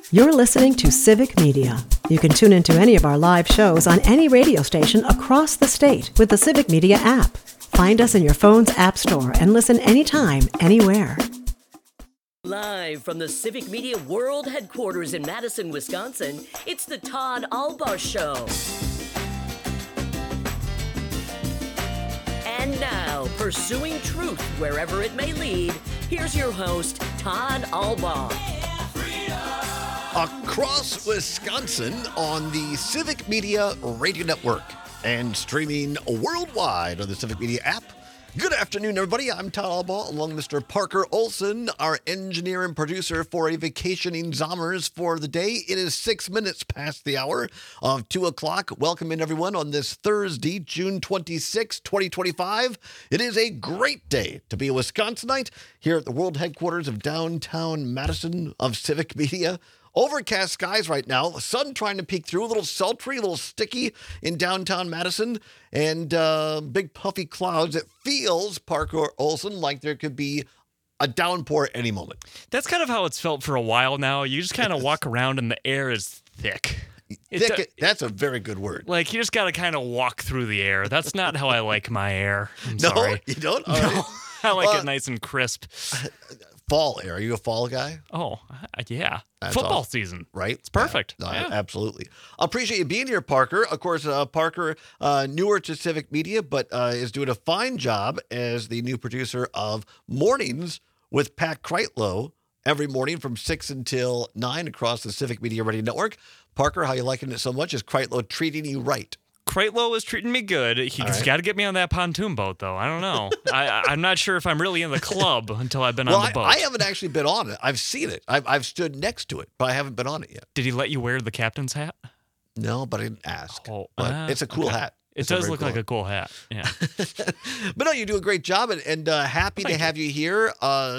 You're listening to Civic Media. You can tune into any of our live shows on any radio station across the state with the Civic Media app. Find us in your phone's app store and listen anytime, anywhere. Live from the Civic Media World Headquarters in Madison, Wisconsin, it's the Todd Albaugh Show. And now, pursuing truth wherever it may lead, here's your host, Todd Albaugh. Across Wisconsin on the Civic Media Radio Network and streaming worldwide on the Civic Media app. Good afternoon, everybody. I'm Todd Albaugh, along with Mr. Parker Olson, our engineer and producer for a vacationing Zommers for the day. It is 6 minutes past the hour of 2 o'clock. Welcome in, everyone, on this Thursday, June 26, 2025. It is a great day to be a Wisconsinite here at the world headquarters of downtown Madison of Civic Media. Overcast skies right now, the sun trying to peek through, a little sultry, a little sticky in downtown Madison, and big puffy clouds. It feels, Parker Olson, like there could be a downpour at any moment. That's kind of how it's felt for a while now. You just kind of walk around and the air is thick. That's a very good word. Like, you just got to kind of walk through the air. That's not how I like my air. I'm No, sorry. you don't? All No, right. I like it nice and crisp. Fall air. Are you a fall guy? Oh, yeah. That's Football awesome. season. Right? It's perfect. No, Yeah. Absolutely. I appreciate you being here, Parker. Of course, Parker, newer to Civic Media, but is doing a fine job as the new producer of Mornings with Pat Kreitlow every morning from 6 until 9 across the Civic Media Radio Network. Parker, how you liking it so much? Is Kreitlow treating you right? Kreitlow is treating me good. He's got to get me on that pontoon boat, though. I don't know. I'm not sure if I'm really in the club until I've been on the boat. I haven't actually been on it. I've seen it. I've stood next to it, but I haven't been on it yet. Did he let you wear the captain's hat? No, but I didn't ask. Oh, but it's a cool hat. It does look like a cool hat. Yeah. But no, you do a great job, and happy to have you here.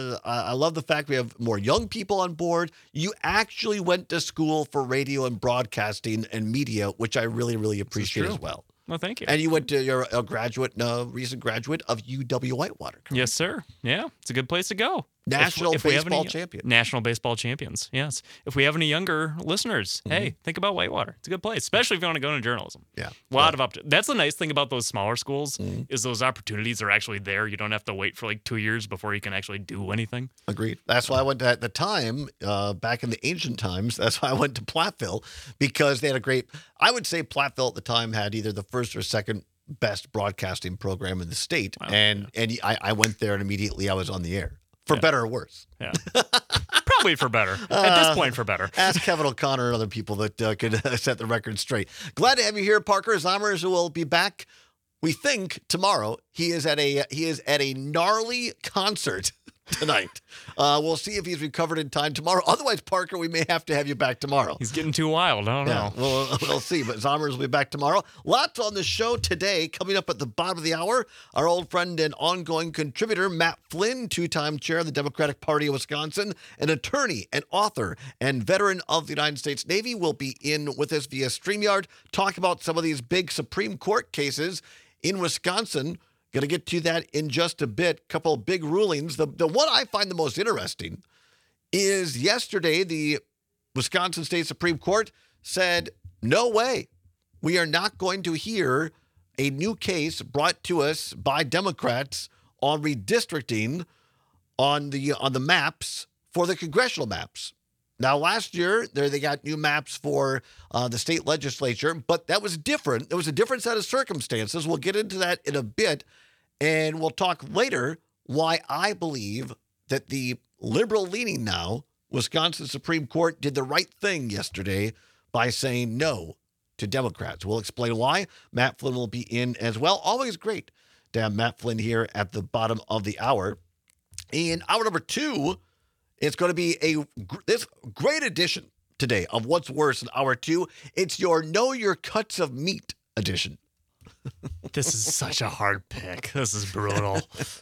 I love the fact we have more young people on board. You actually went to school for radio and broadcasting and media, which I really, really appreciate as well. Well, thank you. And you went to, you're a graduate, recent graduate of UW-Whitewater. Correct? Yes, sir. Yeah, it's a good place to go. National baseball champion. National baseball champions, yes. If we have any younger listeners, hey, think about Whitewater. It's a good place, especially if you want to go into journalism. Yeah. A lot of That's the nice thing about those smaller schools is those opportunities are actually there. You don't have to wait for like 2 years before you can actually do anything. Agreed. That's why I went to, at the time, back in the ancient times, that's why I went to Platteville, because they had a great, I would say Platteville at the time had either the first or second best broadcasting program in the state. Wow. And I went there and immediately I was on the air. For better or worse. Yeah. Probably for better. At this point, for better. Ask Kevin O'Connor and other people that could set the record straight. Glad to have you here, Parker. Zommers will be back, we think, tomorrow. He is at a gnarly concert tonight. We'll see if he's recovered in time tomorrow. Otherwise, Parker, we may have to have you back tomorrow. He's getting too wild. I don't know. We'll see. But Zommers will be back tomorrow. Lots on the show today. Coming up at the bottom of the hour, our old friend and ongoing contributor, Matt Flynn, two-time chair of the Democratic Party of Wisconsin, an attorney, an author, and veteran of the United States Navy, will be in with us via StreamYard, talk about some of these big Supreme Court cases in Wisconsin. Going to get to that in just a bit. Couple of big rulings. The one I find the most interesting is yesterday, the Wisconsin State Supreme Court said, no way. We are not going to hear a new case brought to us by Democrats on redistricting on the maps for the congressional maps. Now, last year, they got new maps for the state legislature, but that was different. There was a different set of circumstances. We'll get into that in a bit, and we'll talk later why I believe that the liberal-leaning now Wisconsin Supreme Court did the right thing yesterday by saying no to Democrats. We'll explain why. Matt Flynn will be in as well. Always great to have Matt Flynn here at the bottom of the hour. In hour number 2, it's going to be this great edition today of What's Worse in hour 2. It's your Know Your Cuts of Meat edition. This is such a hard pick. This is brutal.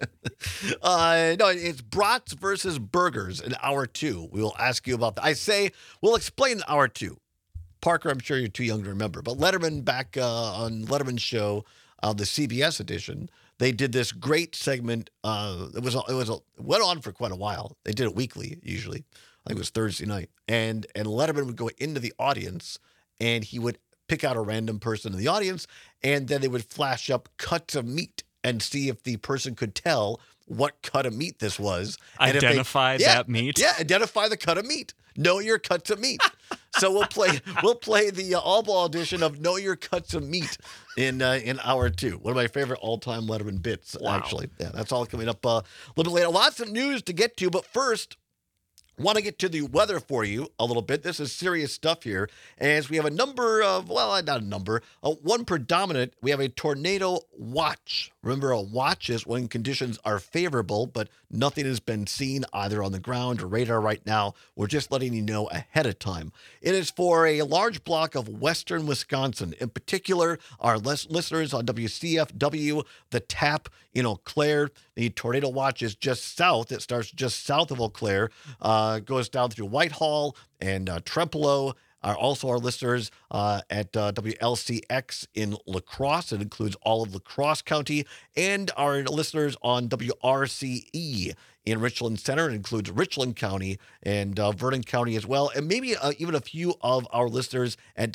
No, it's brats versus burgers in hour 2. We will ask you about that. We'll explain in hour 2. Parker, I'm sure you're too young to remember, but Letterman back on Letterman's show, the CBS edition, they did this great segment. It went on for quite a while. They did it weekly, usually, I think it was Thursday night. And Letterman would go into the audience, and he would pick out a random person in the audience, and then they would flash up cuts of meat and see if the person could tell what cut of meat this was. And identify that meat? Yeah, identify the cut of meat. Know your cuts of meat. So we'll play the all-ball edition of Know Your Cuts of Meat in hour 2. One of my favorite all-time Letterman bits, actually. Yeah, that's all coming up a little bit later. Lots of news to get to, but first, want to get to the weather for you a little bit. This is serious stuff here, as we have a number of, well, not a number, one predominant. We have a tornado watch. Remember, a watch is when conditions are favorable, but nothing has been seen either on the ground or radar right now. We're just letting you know ahead of time. It is for a large block of western Wisconsin. In particular, our listeners on WCFW, the TAP in Eau Claire. The tornado watch is just south. It starts just south of Eau Claire, goes down through Whitehall and Trempealeau. Are also our listeners at WLCX in La Crosse. It includes all of La Crosse County, and our listeners on WRCE in Richland Center. It includes Richland County and Vernon County as well, and maybe even a few of our listeners at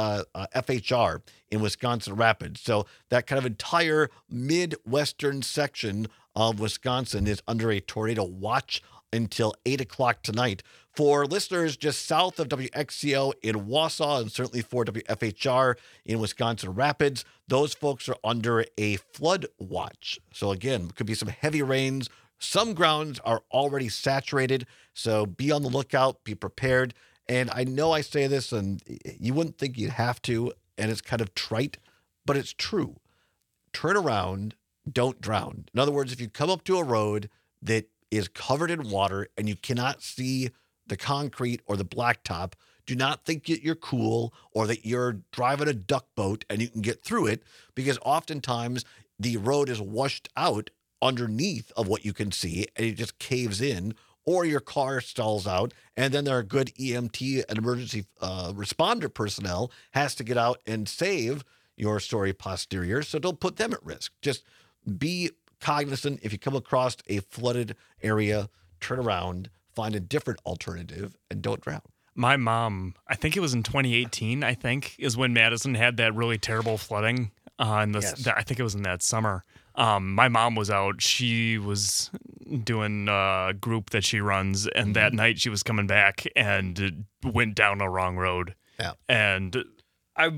FHR in Wisconsin Rapids. So that kind of entire Midwestern section of Wisconsin is under a tornado watch until 8 o'clock tonight. For listeners just south of WXCO in Wausau, and certainly for WFHR in Wisconsin Rapids, those folks are under a flood watch. So again, could be some heavy rains. Some grounds are already saturated, so be on the lookout, be prepared. And I know I say this, and you wouldn't think you'd have to, and it's kind of trite, but it's true. Turn around, don't drown. In other words, if you come up to a road that is covered in water and you cannot see the concrete or the blacktop, do not think that you're cool or that you're driving a duck boat and you can get through it, because oftentimes the road is washed out underneath of what you can see and it just caves in, or your car stalls out, and then there are good EMT and emergency responder personnel has to get out and save your story posterior, so don't put them at risk. Just be cognizant. If you come across a flooded area, turn around, find a different alternative, and don't drown. My mom, I think it was in 2018, is when Madison had that really terrible flooding. I think it was in that summer. My mom was out. She was doing a group that she runs, and that night she was coming back and went down a wrong road. Yeah. And I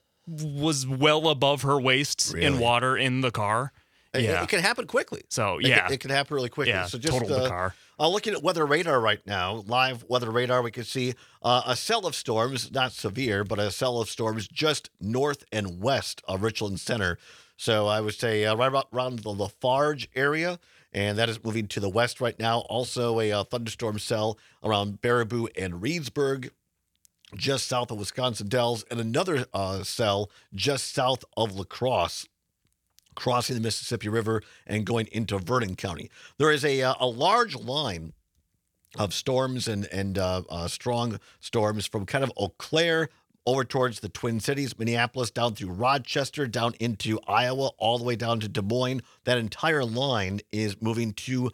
was well above her waist in water in the car. Yeah. It can happen quickly. So, yeah. It can happen really quickly. Yeah, so just total the car. Looking at weather radar right now, live weather radar, we can see a cell of storms, not severe, but a cell of storms just north and west of Richland Center. So I would say right around the Lafarge area, and that is moving to the west right now. Also a thunderstorm cell around Baraboo and Reedsburg, just south of Wisconsin Dells, and another cell just south of La Crosse, crossing the Mississippi River and going into Vernon County. There is a large line of storms and strong storms from kind of Eau Claire over towards the Twin Cities, Minneapolis, down through Rochester, down into Iowa, all the way down to Des Moines. That entire line is moving to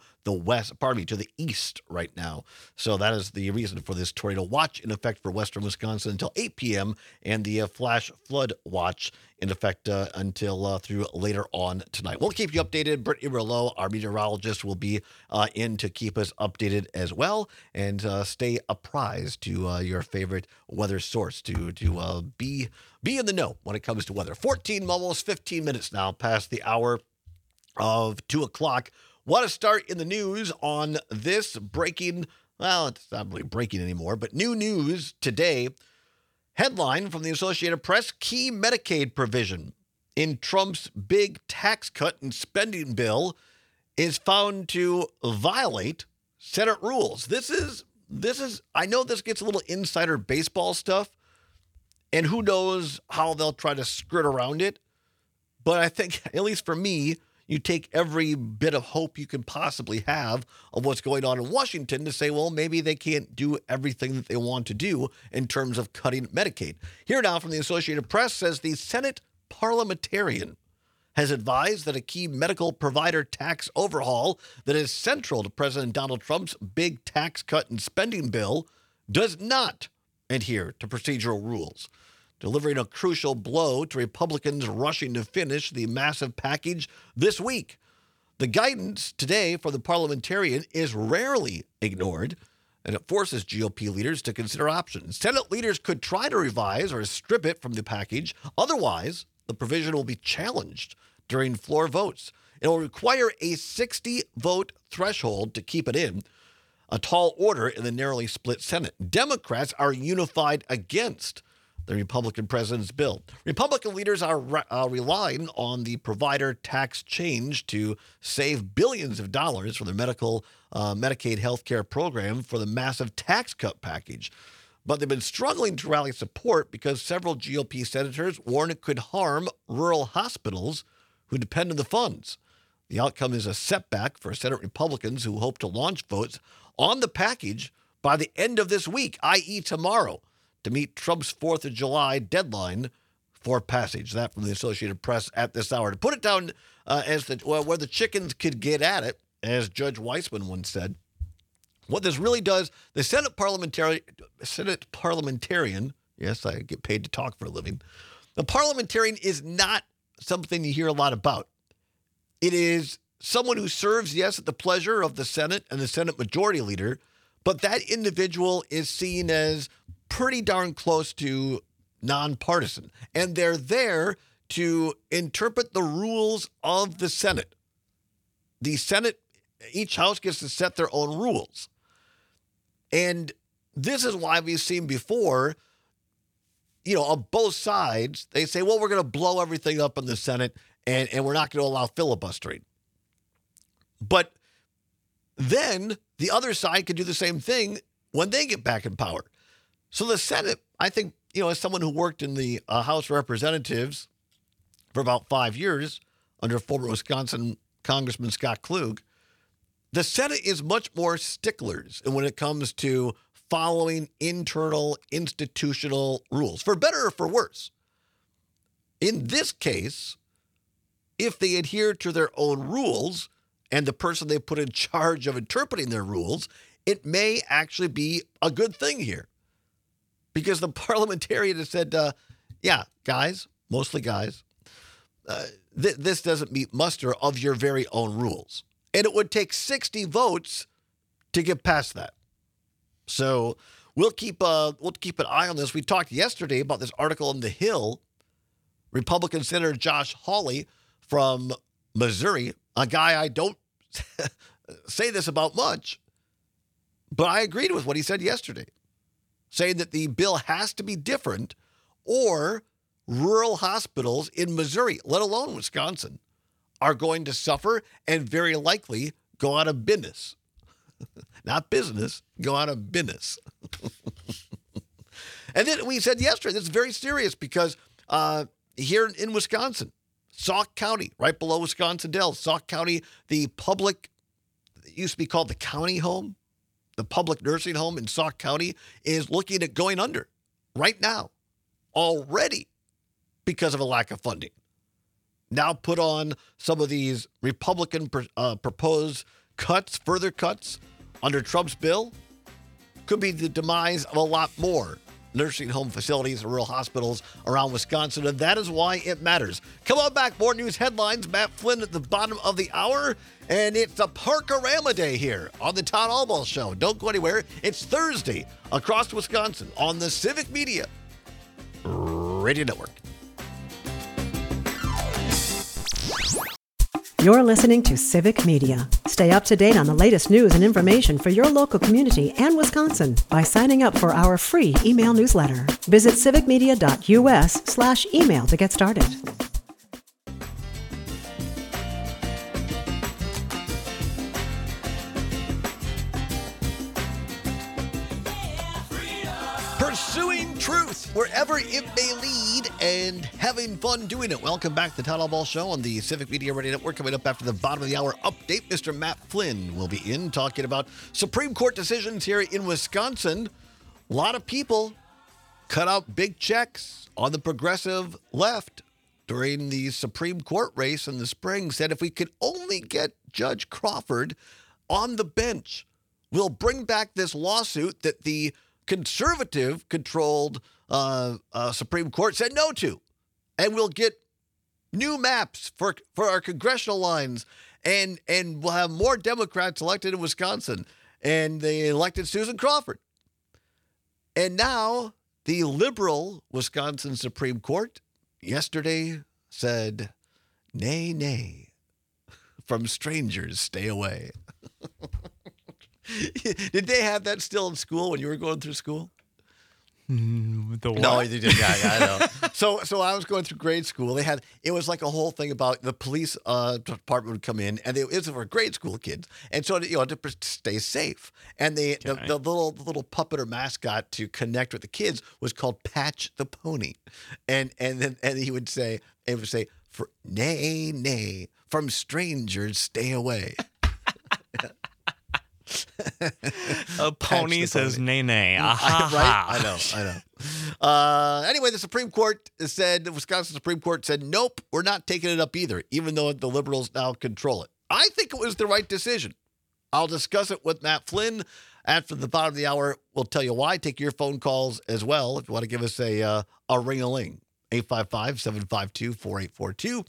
the east right now. So that is the reason for this tornado watch in effect for western Wisconsin until 8 p.m. and the flash flood watch in effect until through later on tonight. We'll keep you updated. Brittany Rouleau, our meteorologist, will be in to keep us updated as well, and stay apprised to your favorite weather source to be in the know when it comes to weather. Almost 15 minutes now past the hour of 2 o'clock. Want to start in the news on this breaking, well, it's not really breaking anymore, but new news today. Headline from the Associated Press: key Medicaid provision in Trump's big tax cut and spending bill is found to violate Senate rules. This is, I know this gets a little insider baseball stuff, and who knows how they'll try to skirt around it. But I think, at least for me, you take every bit of hope you can possibly have of what's going on in Washington to say, well, maybe they can't do everything that they want to do in terms of cutting Medicaid. Here now from the Associated Press says the Senate parliamentarian has advised that a key medical provider tax overhaul that is central to President Donald Trump's big tax cut and spending bill does not adhere to procedural rules, delivering a crucial blow to Republicans rushing to finish the massive package this week. The guidance today for the parliamentarian is rarely ignored, and it forces GOP leaders to consider options. Senate leaders could try to revise or strip it from the package. Otherwise, the provision will be challenged during floor votes. It will require a 60-vote threshold to keep it in, a tall order in the narrowly split Senate. Democrats are unified against the Republican president's bill. Republican leaders are relying on the provider tax change to save billions of dollars for the Medicaid health care program for the massive tax cut package. But they've been struggling to rally support because several GOP senators warn it could harm rural hospitals who depend on the funds. The outcome is a setback for Senate Republicans who hope to launch votes on the package by the end of this week, i.e. tomorrow, to meet Trump's 4th of July deadline for passage. That from the Associated Press at this hour. To put it down as where the chickens could get at it, as Judge Weissman once said, what this really does, the Senate parliamentarian, yes, I get paid to talk for a living, the parliamentarian is not something you hear a lot about. It is someone who serves, yes, at the pleasure of the Senate and the Senate Majority Leader, but that individual is seen as pretty darn close to nonpartisan. And they're there to interpret the rules of the Senate. The Senate, each house gets to set their own rules. And this is why we've seen before, on both sides, they say, well, we're going to blow everything up in the Senate and we're not going to allow filibustering. But then the other side could do the same thing when they get back in power. So the Senate, I think, as someone who worked in the House of Representatives for about 5 years under former Wisconsin Congressman Scott Klug, the Senate is much more sticklers when it comes to following internal institutional rules, for better or for worse. In this case, if they adhere to their own rules and the person they put in charge of interpreting their rules, it may actually be a good thing here. Because the parliamentarian has said, guys, mostly guys, this doesn't meet muster of your very own rules. And it would take 60 votes to get past that. So we'll keep an eye on this. We talked yesterday about this article in The Hill. Republican Senator Josh Hawley from Missouri, a guy I don't say this about much, but I agreed with what he said yesterday, saying that the bill has to be different or rural hospitals in Missouri, let alone Wisconsin, are going to suffer and very likely go out of business. Not business, go out of business. And then we said yesterday, this is very serious because here in Wisconsin, Sauk County, right below Wisconsin Dells, Sauk County, the public, it used to be called the county home, the public nursing home in Sauk County is looking at going under right now, already because of a lack of funding. Now put on some of these Republican proposed cuts, further cuts under Trump's bill, could be the demise of a lot more nursing home facilities and rural hospitals around Wisconsin, and that is why it matters. Come on back, more news headlines. Matt Flynn at the bottom of the hour, and it's a Park-A-Rama Day here on the Todd Albaugh Show. Don't go anywhere. It's Thursday across Wisconsin on the Civic Media Radio Network. You're listening to Civic Media. Stay up to date on the latest news and information for your local community and Wisconsin by signing up for our free email newsletter. Visit civicmedia.us/email to get started. Pursuing truth wherever it may lead and having fun doing it. Welcome back to the Todd Albaugh Show on the Civic Media Radio Network. Coming up after the bottom of the hour update, Mr. Matt Flynn will be in talking about Supreme Court decisions here in Wisconsin. A lot of people cut out big checks on the progressive left during the Supreme Court race in the spring said if we could only get Judge Crawford on the bench, we'll bring back this lawsuit that the conservative-controlled Supreme Court said no to. And we'll get new maps for our congressional lines, and we'll have more Democrats elected in Wisconsin. And they elected Susan Crawford. And now the liberal Wisconsin Supreme Court yesterday said, nay, nay, from strangers, stay away. Did they have that still in school when you were going through school? The what? No, they didn't. Yeah, I know. So I was going through grade school. It was like a whole thing about the police department would come in, and it was for grade school kids, and so to stay safe. And the little puppet or mascot to connect with the kids was called Patch the Pony, and he would say, for nay, nay, from strangers stay away. A pony says nay, nay. Right? I know. Anyway, the Wisconsin Supreme Court said, nope, we're not taking it up either, even though the liberals now control it. I think it was the right decision. I'll discuss it with Matt Flynn after the bottom of the hour. We'll tell you why. Take your phone calls as well if you want to give us a ring-a-ling. 855-752-4842.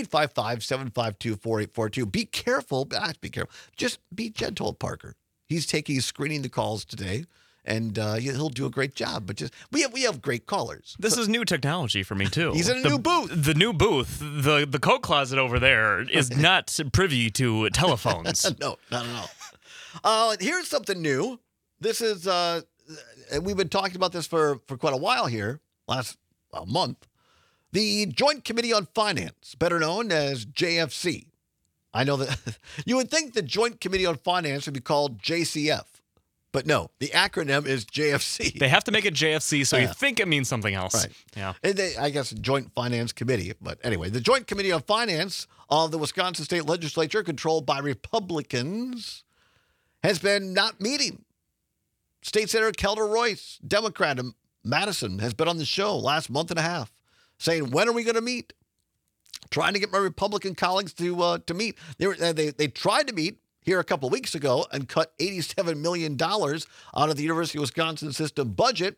855-752-4842. Be careful. Be careful. Just be gentle, Parker. He's screening the calls today, and he'll do a great job. But we have great callers. This is new technology for me too. He's in a new booth. The new booth, the coat closet over there is not privy to telephones. No, not at all. Here's something new. This is we've been talking about this for quite a while here, last month. The Joint Committee on Finance, better known as JFC. I know that you would think the Joint Committee on Finance would be called JCF, but no, the acronym is JFC. They have to make it JFC, so you think it means something else. Right. Yeah. And I guess Joint Finance Committee. But anyway, the Joint Committee on Finance of the Wisconsin State Legislature, controlled by Republicans, has been not meeting. State Senator Kelda Royce, Democrat in Madison, has been on the show last month and a half, saying, when are we going to meet? Trying to get my Republican colleagues to meet. They tried to meet here a couple of weeks ago and cut $87 million out of the University of Wisconsin system budget.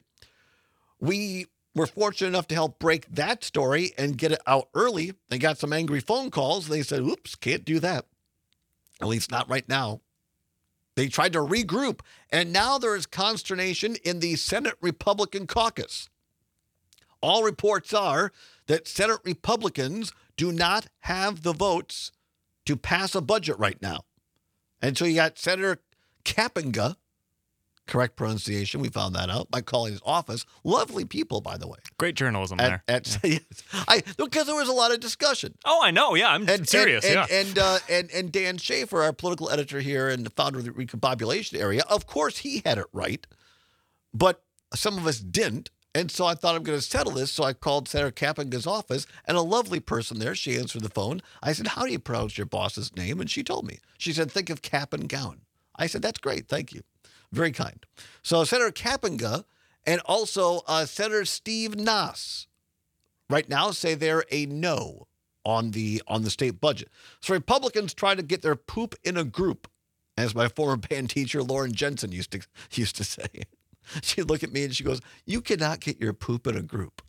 We were fortunate enough to help break that story and get it out early. They got some angry phone calls. They said, oops, can't do that. At least not right now. They tried to regroup, and now there is consternation in the Senate Republican caucus. All reports are that Senate Republicans do not have the votes to pass a budget right now. And so you got Senator Kapenga, correct pronunciation, we found that out by calling his office. Lovely people, by the way. Great journalism there. Because there was a lot of discussion. Oh, I know. Yeah, I'm serious. And Dan Schaefer, our political editor here and the founder of the Recombobulation Area, of course he had it right, but some of us didn't. And so I thought I'm going to settle this. So I called Senator Kapenga's office, and a lovely person there. She answered the phone. I said, how do you pronounce your boss's name? And she told me. She said, think of Cap and Gown. I said, that's great. Thank you. Very kind. So Senator Kapenga and also Senator Steve Nass right now say they're a no on the state budget. So Republicans try to get their poop in a group, as my former band teacher Lauren Jensen used to say. She'd look at me and she goes, you cannot get your poop in a group.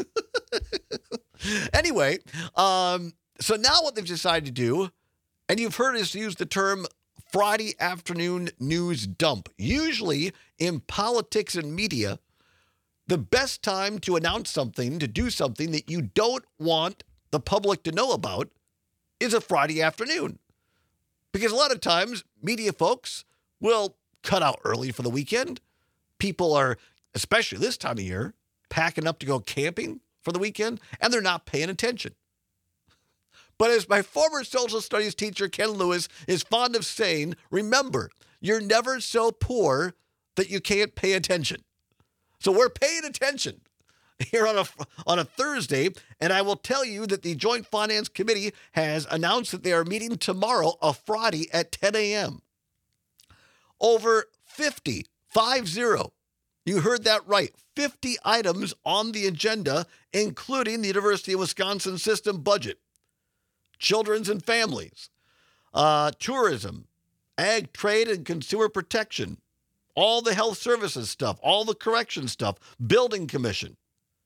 Anyway, so now what they've decided to do, and you've heard us use the term Friday afternoon news dump. Usually in politics and media, the best time to announce something, to do something that you don't want the public to know about is a Friday afternoon. Because a lot of times media folks will cut out early for the weekend. People are, especially this time of year, packing up to go camping for the weekend, and they're not paying attention. But as my former social studies teacher, Ken Lewis, is fond of saying, remember, you're never so poor that you can't pay attention. So we're paying attention here on a Thursday, and I will tell you that the Joint Finance Committee has announced that they are meeting tomorrow, a Friday, at 10 a.m. Over 50, you heard that right, 50 items on the agenda, including the University of Wisconsin system budget, children's and families, tourism, ag, trade, and consumer protection, all the health services stuff, all the correction stuff, building commission.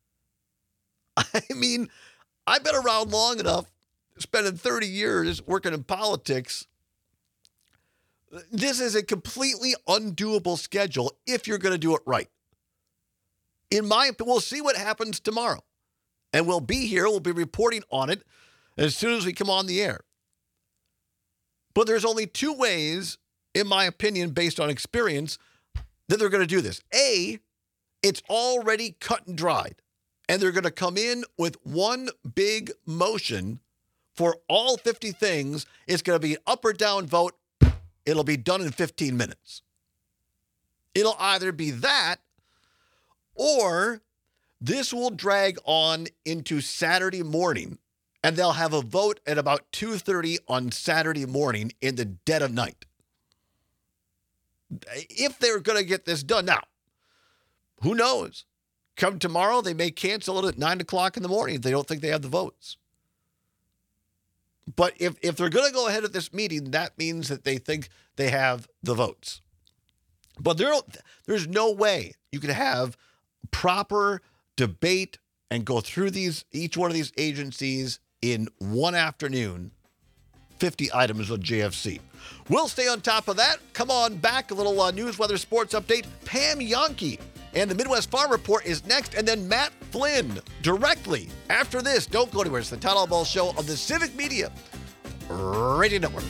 I mean, I've been around long enough, spending 30 years working in politics. This is a completely undoable schedule if you're going to do it right. In my opinion, we'll see what happens tomorrow. And we'll be here, we'll be reporting on it as soon as we come on the air. But there's only two ways, in my opinion, based on experience, that they're going to do this. A, it's already cut and dried. And they're going to come in with one big motion for all 50 things. It's going to be an up or down vote. It'll be done in 15 minutes. It'll either be that, or this will drag on into Saturday morning, and they'll have a vote at about 2:30 on Saturday morning in the dead of night. If they're going to get this done. Now, who knows? Come tomorrow, they may cancel it at 9 o'clock in the morning if they don't think they have the votes. But if they're going to go ahead at this meeting, that means that they think they have the votes. But there's no way you can have proper debate and go through each one of these agencies in one afternoon, 50 items on JFC. We'll stay on top of that. Come on back, a little news, weather, sports update. Pam Jahnke and the Midwest Farm Report is next, and then Matt Flynn directly after this. Don't go anywhere. It's the Todd Albaugh Show on the Civic Media Radio Network.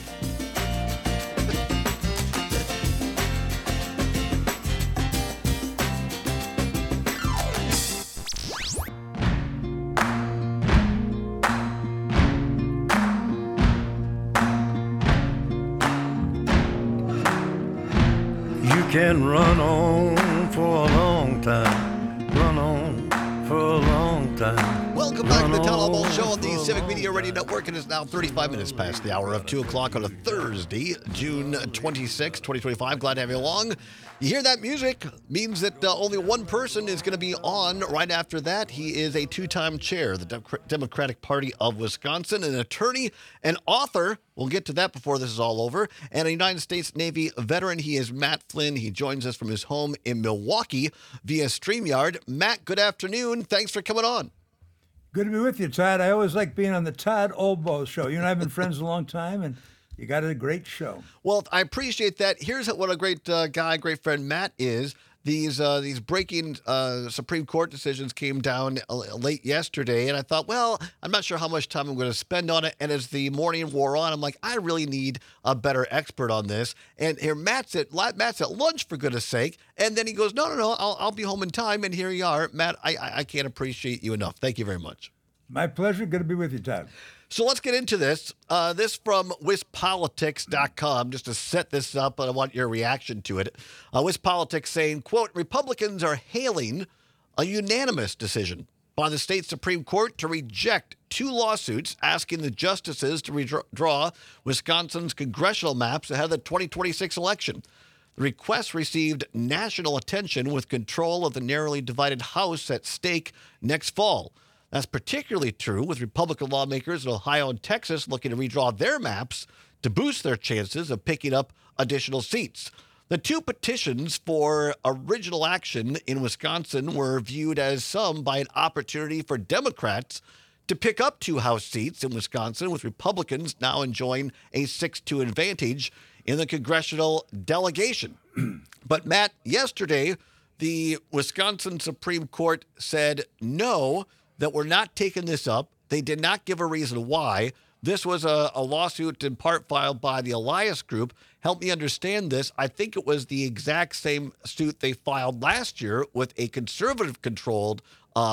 You can run on for a long time, run on for a long time. Welcome back to the Todd Albaugh Show on the Civic Media Radio Network. It is now 35 minutes past the hour of 2 o'clock on a Thursday, June 26, 2025. Glad to have you along. You hear that music, means that only one person is going to be on right after that. He is a two-time chair of the Democratic Party of Wisconsin, an attorney, an author. We'll get to that before this is all over. And a United States Navy veteran. He is Matt Flynn. He joins us from his home in Milwaukee via StreamYard. Matt, good afternoon. Thanks for coming on. Good to be with you, Todd. I always like being on the Todd Albaugh Show. You and I have been friends a long time, and you got a great show. Well, I appreciate that. Here's what a great guy, great friend Matt is. These breaking Supreme Court decisions came down late yesterday, and I thought, well, I'm not sure how much time I'm going to spend on it. And as the morning wore on, I'm like, I really need a better expert on this. And here Matt's at lunch, for goodness sake. And then he goes, no, I'll be home in time. And here you are, Matt. I can't appreciate you enough. Thank you very much. My pleasure. Good to be with you, Todd. So let's get into this. This from WisPolitics.com, just to set this up, and I want your reaction to it. WisPolitics saying, quote, Republicans are hailing a unanimous decision by the state Supreme Court to reject two lawsuits asking the justices to redraw Wisconsin's congressional maps ahead of the 2026 election. The request received national attention with control of the narrowly divided House at stake next fall. That's particularly true with Republican lawmakers in Ohio and Texas looking to redraw their maps to boost their chances of picking up additional seats. The two petitions for original action in Wisconsin were viewed as some by an opportunity for Democrats to pick up two House seats in Wisconsin, with Republicans now enjoying a 6-2 advantage in the congressional delegation. But, Matt, yesterday, the Wisconsin Supreme Court said no, that we're not taking this up. They did not give a reason why. This was a lawsuit in part filed by the Elias Group. Help me understand this. I think it was the exact same suit they filed last year with a conservative-controlled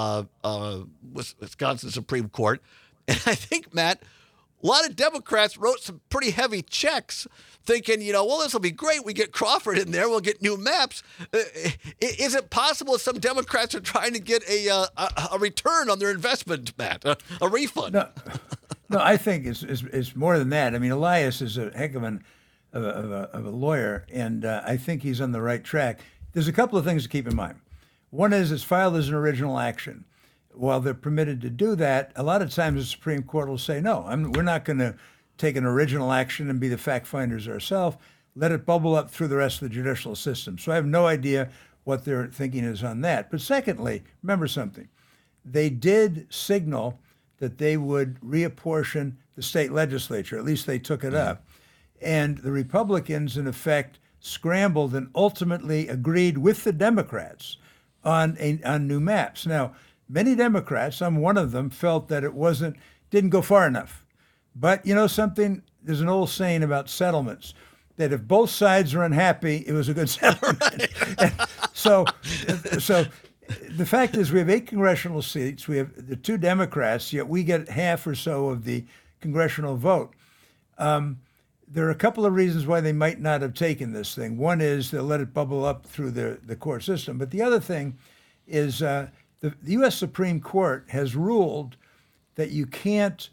Wisconsin Supreme Court. And I think, Matt, a lot of Democrats wrote some pretty heavy checks thinking, well, this will be great. We get Crawford in there. We'll get new maps. Is it possible that some Democrats are trying to get a return on their investment, Matt, a refund? No, I think it's more than that. I mean, Elias is a heck of a lawyer, and I think he's on the right track. There's a couple of things to keep in mind. One is it's filed as an original action. While they're permitted to do that, a lot of times the Supreme Court will say, no, we're not going to take an original action and be the fact finders ourselves. Let it bubble up through the rest of the judicial system. So I have no idea what their thinking is on that. But secondly, remember something. They did signal that they would reapportion the state legislature. At least they took it up. And the Republicans, in effect, scrambled and ultimately agreed with the Democrats on new maps. Now, many Democrats, I'm one of them, felt that it didn't go far enough. But you know something? There's an old saying about settlements, that if both sides are unhappy, it was a good settlement. so the fact is we have 8 congressional seats. We have the 2 Democrats, yet we get half or so of the congressional vote. There are a couple of reasons why they might not have taken this thing. One is they'll let it bubble up through the court system. But the other thing is the U.S. Supreme Court has ruled that you can't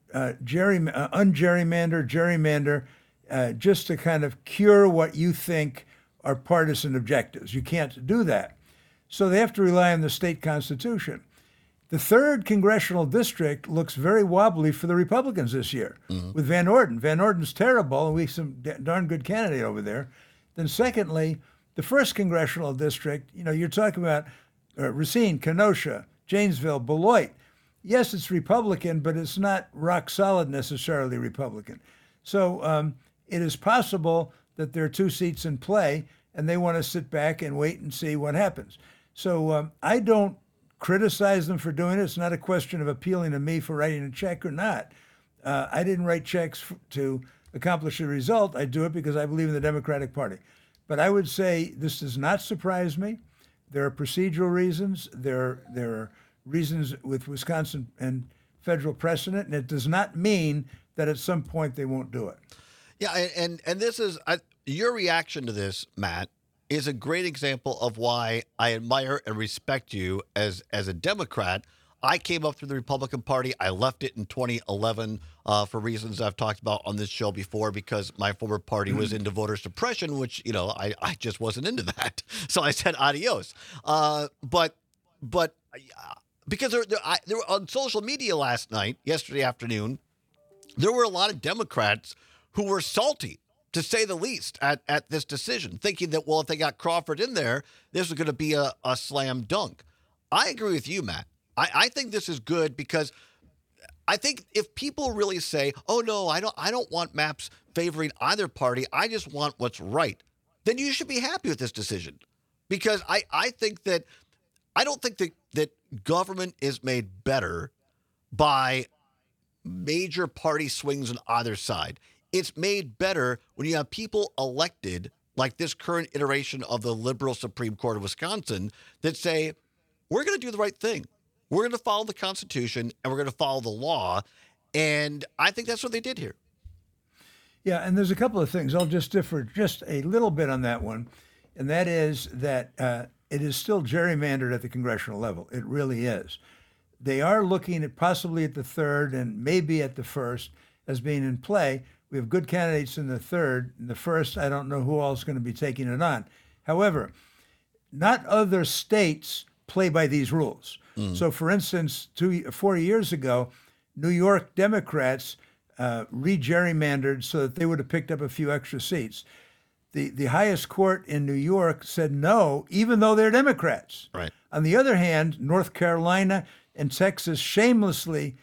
gerrymander just to kind of cure what you think are partisan objectives. You can't do that. So they have to rely on the state constitution. The 3rd congressional district looks very wobbly for the Republicans this year with Van Orden. Van Orden's terrible, and we have some darn good candidate over there. Then secondly, the 1st congressional district, you're talking about Racine, Kenosha, Janesville, Beloit. Yes, it's Republican, but it's not rock solid necessarily Republican. So it is possible that there are 2 seats in play, and they want to sit back and wait and see what happens. So I don't criticize them for doing it. It's not a question of appealing to me for writing a check or not. I didn't write checks to accomplish a result. I do it because I believe in the Democratic Party. But I would say this does not surprise me. There are procedural reasons. There are reasons with Wisconsin and federal precedent, and it does not mean that at some point they won't do it. Yeah, and this is your reaction to this, Matt, is a great example of why I admire and respect you as a Democrat. I came up through the Republican Party. I left it in 2011 for reasons I've talked about on this show before, because my former party was into voter suppression, which, I just wasn't into that. So I said adios. But because there were on social media yesterday afternoon, there were a lot of Democrats who were salty, to say the least, at this decision, thinking that, well, if they got Crawford in there, this was going to be a slam dunk. I agree with you, Matt. I think this is good, because I think if people really say, oh, no, I don't want maps favoring either party, I just want what's right, then you should be happy with this decision. Because I don't think that government is made better by major party swings on either side. It's made better when you have people elected, like this current iteration of the liberal Supreme Court of Wisconsin, that say, we're going to do the right thing. We're going to follow the Constitution, and we're going to follow the law. And I think that's what they did here. Yeah, and there's a couple of things. I'll just differ just a little bit on that one. And that is that it is still gerrymandered at the congressional level. It really is. They are looking at possibly at the 3rd and maybe at the 1st as being in play. We have good candidates in the 3rd. In the 1st, I don't know who all is going to be taking it on. However, not other states play by these rules. So, for instance, 4 years ago, New York Democrats re-gerrymandered so that they would have picked up a few extra seats. The highest court in New York said no, even though they're Democrats. Right. On the other hand, North Carolina and Texas shamelessly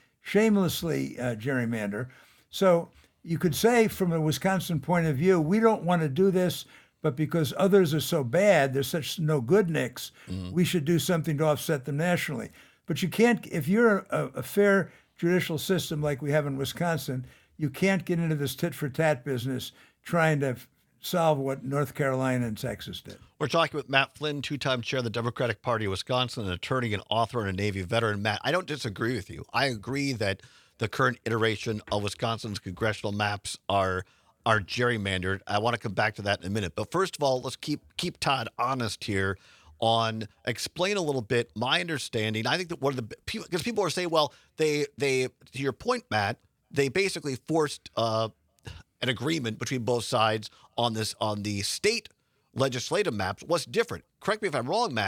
gerrymander. So you could say, from a Wisconsin point of view, we don't want to do this, but because others are so bad, they're such no good nicks, we should do something to offset them nationally. But you can't, if you're a fair judicial system like we have in Wisconsin, you can't get into this tit-for-tat business trying to solve what North Carolina and Texas did. We're talking with Matt Flynn, 2-time chair of the Democratic Party of Wisconsin, an attorney and author and a Navy veteran. Matt, I don't disagree with you. I agree that the current iteration of Wisconsin's congressional maps are gerrymandered. I want to come back to that in a minute. But first of all, let's keep Todd honest here on explain a little bit my understanding. I think that one of the people, because people are saying, well, they to your point, Matt, they basically forced an agreement between both sides on the state legislative maps. What's different? Correct me if I'm wrong, Matt,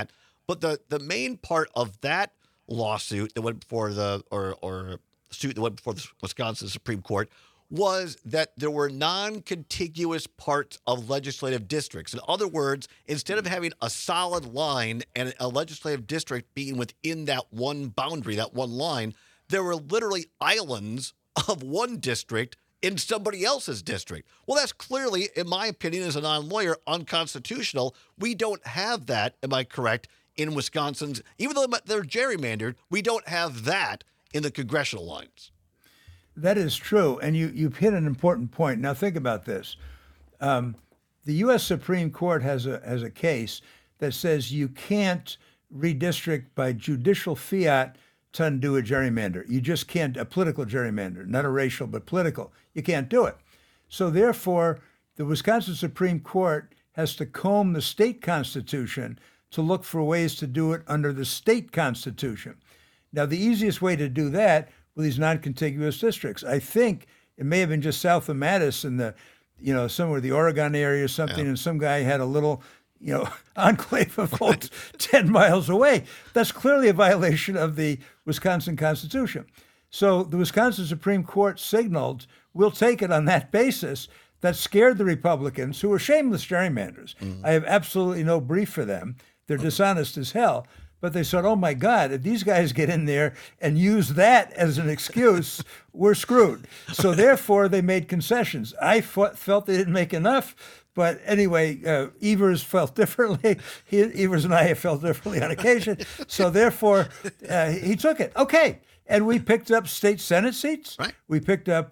But the main part of that lawsuit that went before or suit that went before the Wisconsin Supreme Court was that there were non-contiguous parts of legislative districts. In other words, instead of having a solid line and a legislative district being within that one boundary, that one line, there were literally islands of one district in somebody else's district. Well, that's clearly, in my opinion, as a non-lawyer, unconstitutional. We don't have that, am I correct, in Wisconsin's, even though they're gerrymandered, we don't have that in the congressional lines. That is true, and you've hit an important point. Now think about this. The U.S. Supreme Court has a case that says you can't redistrict by judicial fiat to undo a gerrymander. You just can't, a political gerrymander, not a racial, but political. You can't do it. So therefore, the Wisconsin Supreme Court has to comb the state constitution to look for ways to do it under the state constitution. Now, the easiest way to do that were these non-contiguous districts. I think it may have been just south of Madison, somewhere the Oregon area or something, and some guy had a little, enclave of votes 10 miles away. That's clearly a violation of the Wisconsin Constitution. So the Wisconsin Supreme Court signaled, we'll take it on that basis. That scared the Republicans, who were shameless gerrymanders. I have absolutely no brief for them. They're dishonest as hell. But they said, oh, my God, if these guys get in there and use that as an excuse, we're screwed. So therefore, they made concessions. I felt they didn't make enough. But anyway, Evers felt differently. Evers and I have felt differently on occasion. So therefore, he took it. Okay. And we picked up state Senate seats. Right. We picked up,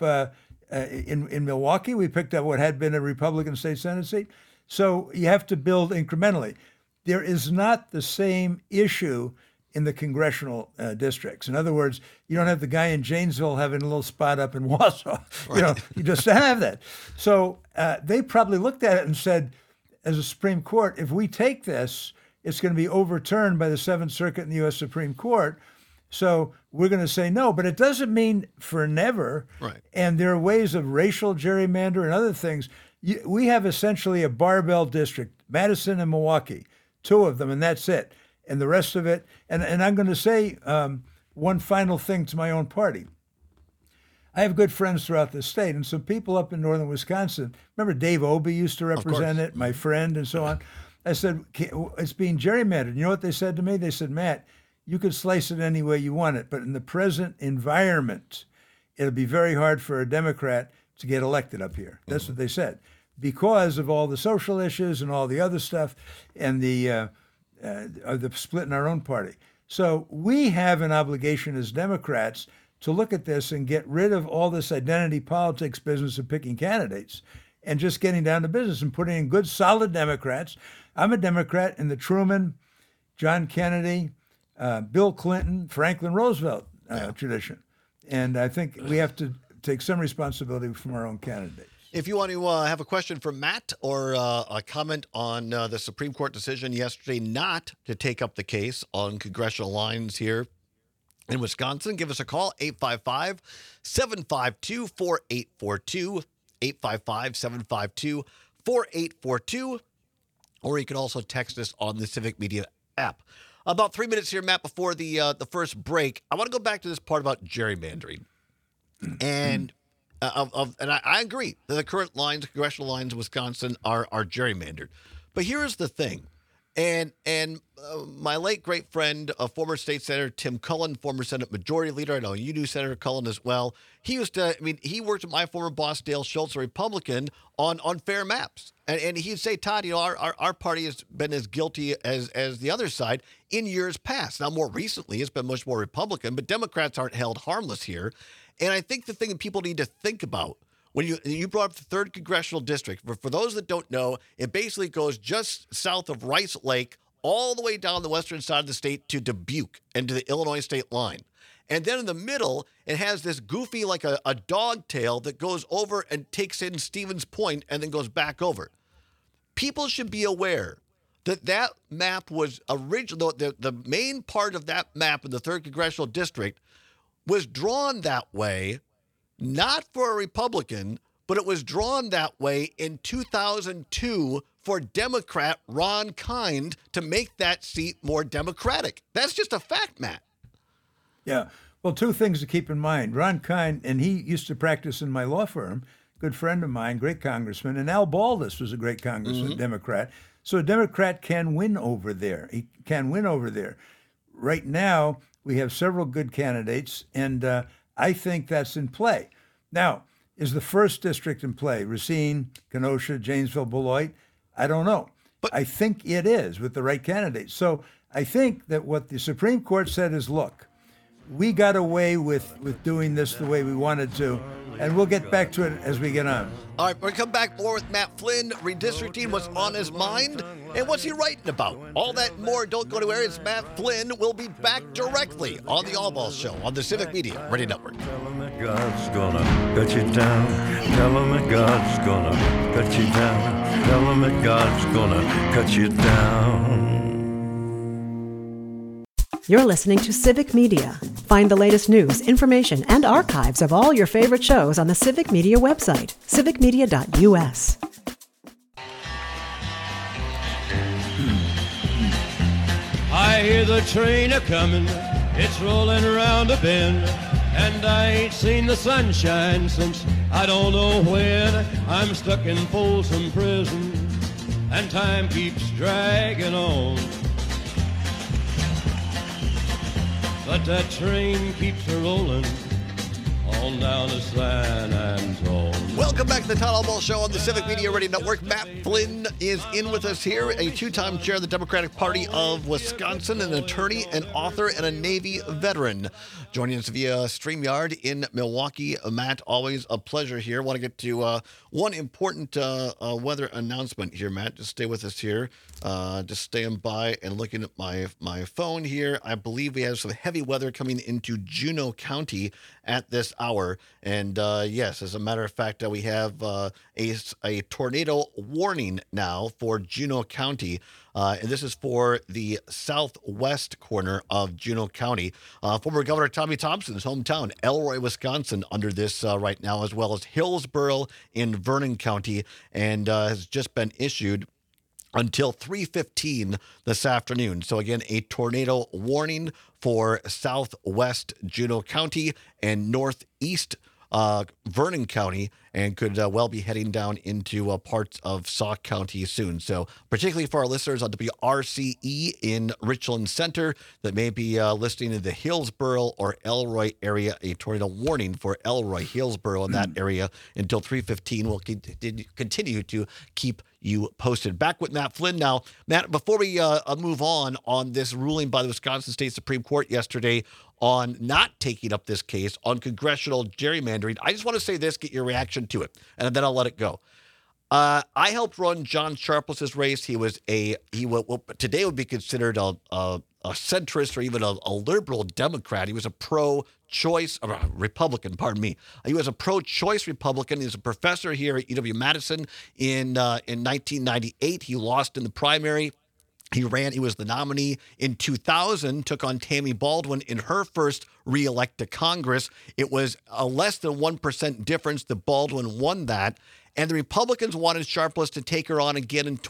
in Milwaukee, we picked up what had been a Republican state Senate seat. So you have to build incrementally. There is not the same issue in the congressional districts. In other words, you don't have the guy in Janesville having a little spot up in Wausau. Right. You just don't have that. So they probably looked at it and said, as a Supreme Court, if we take this, it's going to be overturned by the Seventh Circuit and the U.S. Supreme Court. So we're going to say no, but it doesn't mean for never. Right. And there are ways of racial gerrymander and other things. We have essentially a barbell district, Madison and Milwaukee. Two of them, and that's it. And the rest of it, and I'm going to say one final thing to my own party. I have good friends throughout the state, and some people up in northern Wisconsin. Remember Dave Obey used to represent it, my friend, and so on. I said, it's being gerrymandered. You know what they said to me? They said, Matt, you could slice it any way you want it, but in the present environment, it'll be very hard for a Democrat to get elected up here. That's what they said. Because of all the social issues and all the other stuff and the split in our own party. So we have an obligation as Democrats to look at this and get rid of all this identity politics business of picking candidates and just getting down to business and putting in good, solid Democrats. I'm a Democrat in the Truman, John Kennedy, Bill Clinton, Franklin Roosevelt tradition. And I think we have to take some responsibility from our own candidates. If you want to have a question for Matt or a comment on the Supreme Court decision yesterday not to take up the case on congressional lines here in Wisconsin, give us a call, 855-752-4842, 855-752-4842, or you can also text us on the Civic Media app. About 3 minutes here, Matt, before the first break. I want to go back to this part about gerrymandering. And I agree that the current lines, congressional lines in Wisconsin are gerrymandered. But here's the thing. And my late great friend, former state senator Tim Cullen, former Senate Majority Leader, I know you knew Senator Cullen as well. He used to, he worked with my former boss, Dale Schultz, a Republican, on fair maps. And he'd say, Todd, our party has been as guilty as the other side in years past. Now, more recently, it's been much more Republican, but Democrats aren't held harmless here. And I think the thing that people need to think about, when you brought up the 3rd Congressional District, for those that don't know, it basically goes just south of Rice Lake all the way down the western side of the state to Dubuque and to the Illinois state line. And then in the middle, it has this goofy, like a dog tail that goes over and takes in Stevens Point and then goes back over. People should be aware that map was original. The main part of that map in the 3rd Congressional District was drawn that way, not for a Republican, but it was drawn that way in 2002 for Democrat Ron Kind to make that seat more Democratic. That's just a fact, Matt. Yeah. Well, two things to keep in mind. Ron Kind, and he used to practice in my law firm, good friend of mine, great congressman, and Al Baldus was a great congressman, Democrat. So a Democrat can win over there. He can win over there. Right now, we have several good candidates, and I think that's in play. Now, is the first district in play? Racine, Kenosha, Janesville, Beloit? I don't know. But I think it is with the right candidates. So I think that what the Supreme Court said is, look, we got away with doing this the way we wanted to, and we'll get back to it as we get on. All right, we'll come back more with Matt Flynn, redistricting, what's on his mind, and what's he writing about. All that and more. Don't go anywhere. It's Matt Flynn. We'll be back directly on the Allball Show on the Civic Media Radio Network. Tell him that God's gonna cut you down. Tell him that God's gonna cut you down. Tell him that God's gonna cut you down. You're listening to Civic Media. Find the latest news, information, and archives of all your favorite shows on the Civic Media website, civicmedia.us. I hear the train a-comin', it's rolling around a bend, and I ain't seen the sunshine since I don't know when. I'm stuck in Folsom Prison, and time keeps dragging on. But that train keeps a-rolling on down to San Antone. Welcome back to the Todd Allball Show on the Civic Media Radio Network. Matt Flynn is in with us here, a two-time chair of the Democratic Party of Wisconsin, an attorney, an author, and a Navy veteran. Joining us via StreamYard in Milwaukee. Matt, always a pleasure here. I want to get to one important weather announcement here, Matt. Just stay with us here. Just staying by and looking at my phone here. I believe we have some heavy weather coming into Juneau County at this hour. And yes, as a matter of fact, we have a tornado warning now for Juneau County. And this is for the southwest corner of Juneau County. Former Governor Tommy Thompson's hometown, Elroy, Wisconsin, under this right now, as well as Hillsborough in Vernon County, and has just been issued until 3:15 this afternoon. So again, a tornado warning for southwest Juneau County and northeast Vernon County, and could well be heading down into parts of Sauk County soon. So particularly for our listeners on WRCE in Richland Center that may be listening in the Hillsborough or Elroy area, a tornado warning for Elroy, Hillsborough in that area until 3:15. We'll continue to keep you posted. Back with Matt Flynn now. Matt, before we move on this ruling by the Wisconsin State Supreme Court yesterday on not taking up this case on congressional gerrymandering, I just want to say this, get your reaction to it, and then I'll let it go. I helped run John Sharpless's race. He today would be considered a centrist or even a liberal Democrat. He was a pro-choice Republican. Pardon me. He was a pro-choice Republican. He was a professor here at UW-Madison in 1998. He lost in the primary. He was the nominee in 2000, took on Tammy Baldwin in her first re-elect to Congress. It was a less than 1% difference that Baldwin won that. And the Republicans wanted Sharpless to take her on again in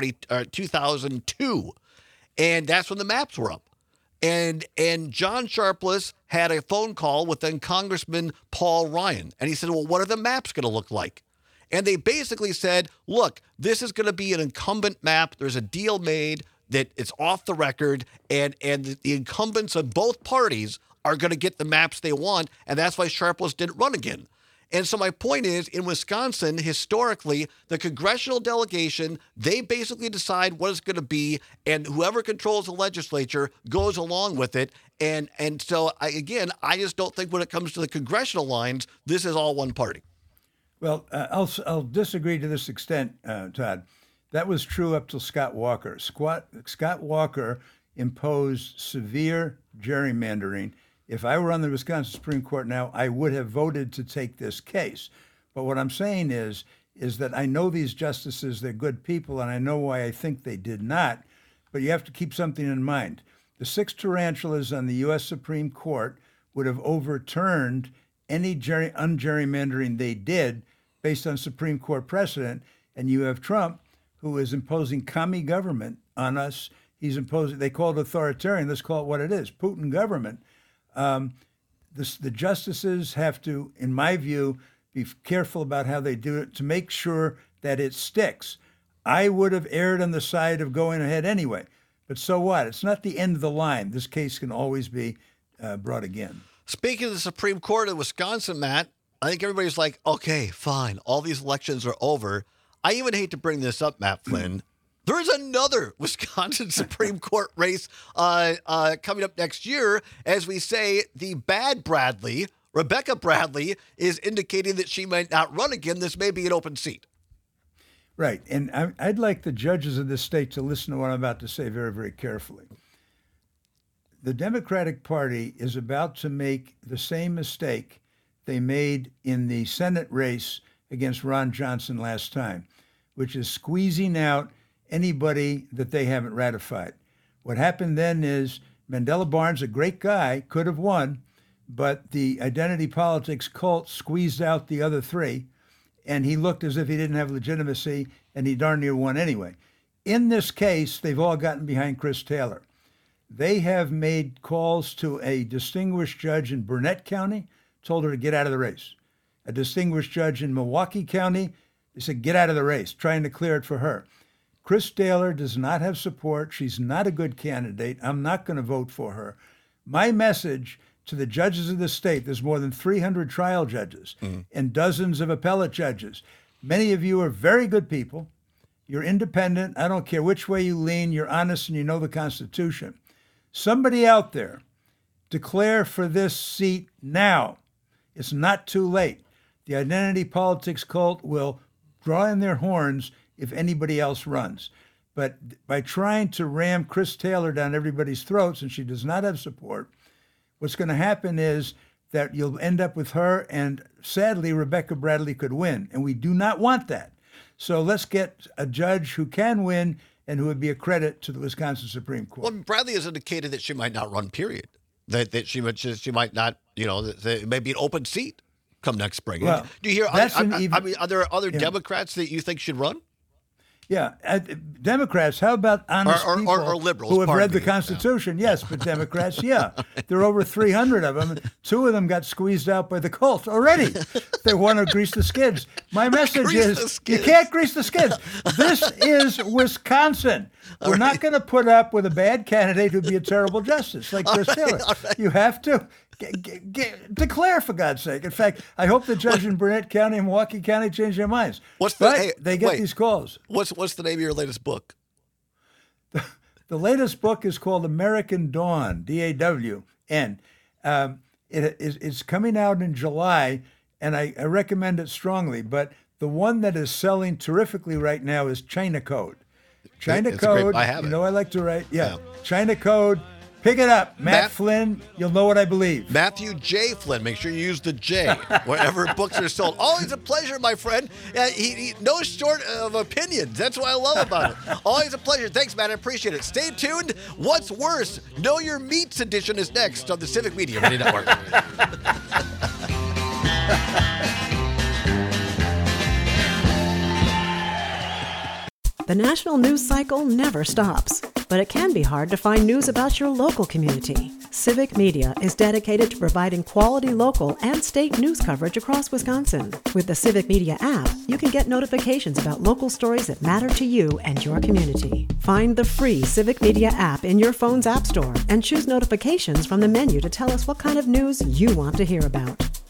2002. And that's when the maps were up. And John Sharpless had a phone call with then Congressman Paul Ryan. And he said, well, what are the maps going to look like? And they basically said, look, this is going to be an incumbent map. There's a deal made that it's off the record, and the incumbents of both parties are going to get the maps they want, and that's why Sharpless didn't run again. And so my point is, in Wisconsin, historically, the congressional delegation, they basically decide what it's going to be, and whoever controls the legislature goes along with it. And so, I just don't think when it comes to the congressional lines, this is all one party. Well, I'll disagree to this extent, Todd. That was true up till Scott Walker. Scott Walker imposed severe gerrymandering. If I were on the Wisconsin Supreme Court now, I would have voted to take this case. But what I'm saying is that I know these justices, they're good people, and I know why I think they did not. But you have to keep something in mind. The 6 tarantulas on the U.S. Supreme Court would have overturned any ungerrymandering they did based on Supreme Court precedent. And you have Trump, who is imposing commie government on us. He's imposing, they call it authoritarian, let's call it what it is, Putin government. The justices have to, in my view, be careful about how they do it to make sure that it sticks. I would have erred on the side of going ahead anyway, but so what? It's not the end of the line. This case can always be brought again. Speaking of the Supreme Court of Wisconsin, Matt, I think everybody's like, okay, fine. All these elections are over. I even hate to bring this up, Matt Flynn. There is another Wisconsin Supreme Court race coming up next year. As we say, the bad Bradley, Rebecca Bradley, is indicating that she might not run again. This may be an open seat. Right. And I'd like the judges of this state to listen to what I'm about to say very, very carefully. The Democratic Party is about to make the same mistake they made in the Senate race against Ron Johnson last time, which is squeezing out anybody that they haven't ratified. What happened then is Mandela Barnes, a great guy, could have won, but the identity politics cult squeezed out the other three, and he looked as if he didn't have legitimacy, and he darn near won anyway. In this case, they've all gotten behind Chris Taylor. They have made calls to a distinguished judge in Burnett County, told her to get out of the race. A distinguished judge in Milwaukee County, they said, get out of the race, trying to clear it for her. Chris Taylor does not have support. She's not a good candidate. I'm not going to vote for her. My message to the judges of the state, there's more than 300 trial judges and dozens of appellate judges. Many of you are very good people. You're independent. I don't care which way you lean. You're honest and you know the Constitution. Somebody out there, declare for this seat now. It's not too late. The identity politics cult will draw in their horns if anybody else runs. But by trying to ram Chris Taylor down everybody's throats, and she does not have support, what's going to happen is that you'll end up with her, and sadly, Rebecca Bradley could win. And we do not want that. So let's get a judge who can win and who would be a credit to the Wisconsin Supreme Court. Well, Bradley has indicated that she might not run, period. That she might not, it may be an open seat come next spring. Well, do you hear? Are there other Democrats that you think should run? Yeah, Democrats. How about honest people or liberals who have read the Constitution? Yeah. Yes, but Democrats, yeah, there are over 300 of them. 2 of them got squeezed out by the cult already. They want to grease the skids. My message is, you can't grease the skids. This is Wisconsin. We're not going to put up with a bad candidate who'd be a terrible justice like Chris Taylor. You have to declare, for God's sake. In fact, I hope the judge in Burnett County and Milwaukee County change their minds. They get these calls. What's the name of your latest book? The latest book is called American Dawn, D-A-W-N. It's coming out in July, and I recommend it strongly. But the one that is selling terrifically right now is China Code. China Code, I have it. I like to write. Yeah. China Code. Pick it up. Matt Flynn, you'll know what I believe. Matthew J. Flynn. Make sure you use the J wherever books are sold. Always a pleasure, my friend. He no short of opinions. That's what I love about it. Always a pleasure. Thanks, Matt. I appreciate it. Stay tuned. What's worse? Know Your Meats edition is next on the Civic Media Radio Network. The national news cycle never stops, but it can be hard to find news about your local community. Civic Media is dedicated to providing quality local and state news coverage across Wisconsin. With the Civic Media app, you can get notifications about local stories that matter to you and your community. Find the free Civic Media app in your phone's app store and choose notifications from the menu to tell us what kind of news you want to hear about.